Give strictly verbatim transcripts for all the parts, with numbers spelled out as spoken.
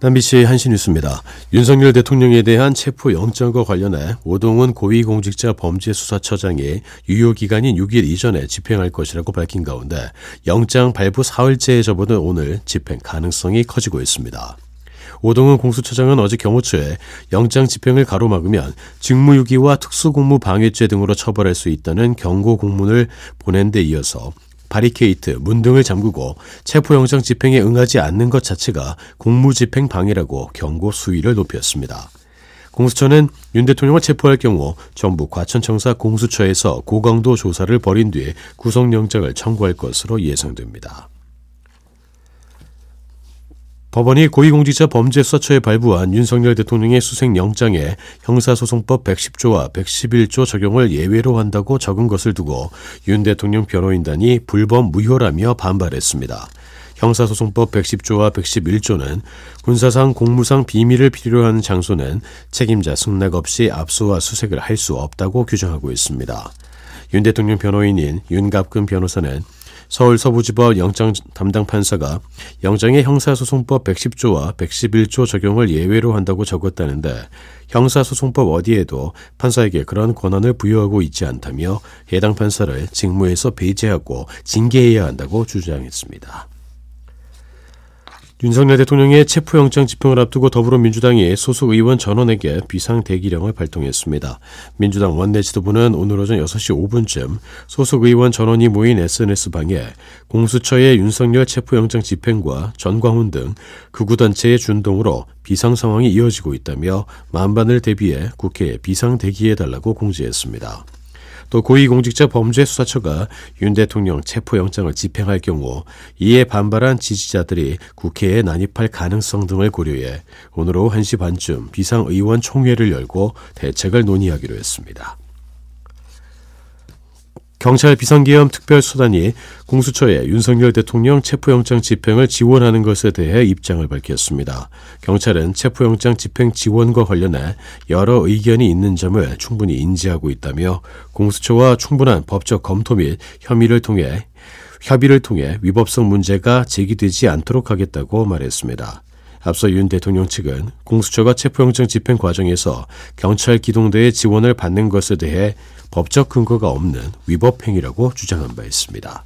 엠비씨 한신뉴스입니다. 윤석열 대통령에 대한 체포영장과 관련해 오동훈 고위공직자 범죄수사처장이 유효기간인 육 일 이전에 집행할 것이라고 밝힌 가운데 영장 발부 사흘째에 접어든 오늘 집행 가능성이 커지고 있습니다. 오동훈 공수처장은 어제 경호처에 영장 집행을 가로막으면 직무유기와 특수공무방해죄 등으로 처벌할 수 있다는 경고 공문을 보낸 데 이어서 바리케이트, 문 등을 잠그고 체포영장 집행에 응하지 않는 것 자체가 공무집행 방해라고 경고 수위를 높였습니다. 공수처는 윤 대통령을 체포할 경우 전북 과천청사 공수처에서 고강도 조사를 벌인 뒤 구속영장을 청구할 것으로 예상됩니다. 법원이 고위공직자 범죄수사처에 발부한 윤석열 대통령의 수색영장에 형사소송법 백십 조와 백십일 조 적용을 예외로 한다고 적은 것을 두고 윤 대통령 변호인단이 불법 무효라며 반발했습니다. 형사소송법 백십 조와 백십일 조는 군사상 공무상 비밀을 필요로 하는 장소는 책임자 승낙 없이 압수와 수색을 할 수 없다고 규정하고 있습니다. 윤 대통령 변호인인 윤갑근 변호사는 서울 서부지법 영장 담당 판사가 영장에 형사소송법 백십 조와 백십일 조 적용을 예외로 한다고 적었다는데 형사소송법 어디에도 판사에게 그런 권한을 부여하고 있지 않다며 해당 판사를 직무에서 배제하고 징계해야 한다고 주장했습니다. 윤석열 대통령의 체포영장 집행을 앞두고 더불어민주당이 소속 의원 전원에게 비상대기령을 발동했습니다. 민주당 원내 지도부는 오늘 오전 여섯 시 오 분쯤 소속 의원 전원이 모인 에스엔에스방에 공수처의 윤석열 체포영장 집행과 전광훈 등 극우단체의 준동으로 비상상황이 이어지고 있다며 만반을 대비해 국회에 비상대기해달라고 공지했습니다. 또 고위공직자 범죄수사처가 윤 대통령 체포영장을 집행할 경우 이에 반발한 지지자들이 국회에 난입할 가능성 등을 고려해 오늘 오후 한 시 반쯤 비상의원총회를 열고 대책을 논의하기로 했습니다. 경찰 비상계엄 특별수단이 공수처에 윤석열 대통령 체포영장 집행을 지원하는 것에 대해 입장을 밝혔습니다. 경찰은 체포영장 집행 지원과 관련해 여러 의견이 있는 점을 충분히 인지하고 있다며 공수처와 충분한 법적 검토 및 혐의를 통해 협의를 통해 위법성 문제가 제기되지 않도록 하겠다고 말했습니다. 앞서 윤 대통령 측은 공수처가 체포영장 집행 과정에서 경찰 기동대의 지원을 받는 것에 대해 법적 근거가 없는 위법 행위라고 주장한 바 있습니다.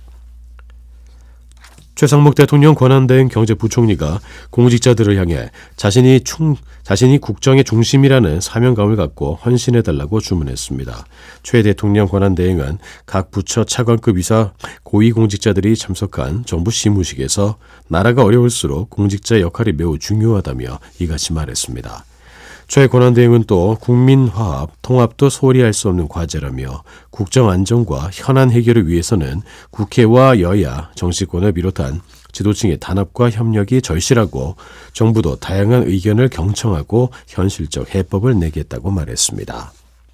최상목 대통령 권한대행 경제부총리가 공직자들을 향해 자신이 충, 자신이 국정의 중심이라는 사명감을 갖고 헌신해달라고 주문했습니다. 최 대통령 권한대행은 각 부처 차관급 이사 고위공직자들이 참석한 정부 시무식에서 나라가 어려울수록 공직자 역할이 매우 중요하다며 이같이 말했습니다. 최 권한대행은 또 국민 화합, 통합도 소홀히 할 수 없는 과제라며 국정 안정과 현안 해결을 위해서는 국회와 여야, 정치권을 비롯한 지도층의 단합과 협력이 절실하고 정부도 다양한 의견을 경청하고 현실적 해법을 내겠다고 말했습니다.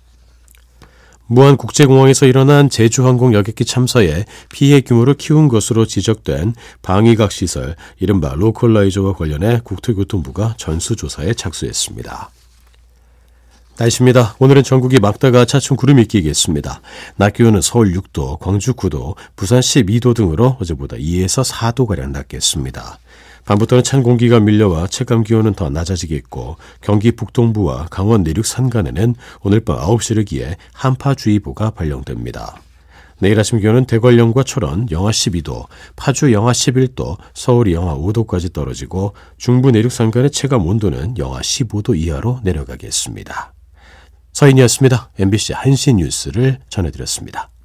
무안국제공항에서 일어난 제주항공 여객기 참사에 피해 규모를 키운 것으로 지적된 방위각 시설, 이른바 로컬라이저와 관련해 국토교통부가 전수조사에 착수했습니다. 날씨입니다. 오늘은 전국이 막다가 차츰 구름이 끼겠습니다. 낮 기온은 서울 육 도, 광주 구 도, 부산 십이 도 등으로 어제보다 이에서 사 도가량 낮겠습니다. 밤부터는 찬 공기가 밀려와 체감 기온은 더 낮아지겠고 경기 북동부와 강원 내륙 산간에는 오늘 밤 아홉 시를 기해 한파주의보가 발령됩니다. 내일 아침 기온은 대관령과 철원 영하 십이 도, 파주 영하 십일 도, 서울이 영하 오 도까지 떨어지고 중부 내륙 산간의 체감 온도는 영하 십오 도 이하로 내려가겠습니다. 서인이었습니다. 엠비씨 한신 뉴스를 전해드렸습니다.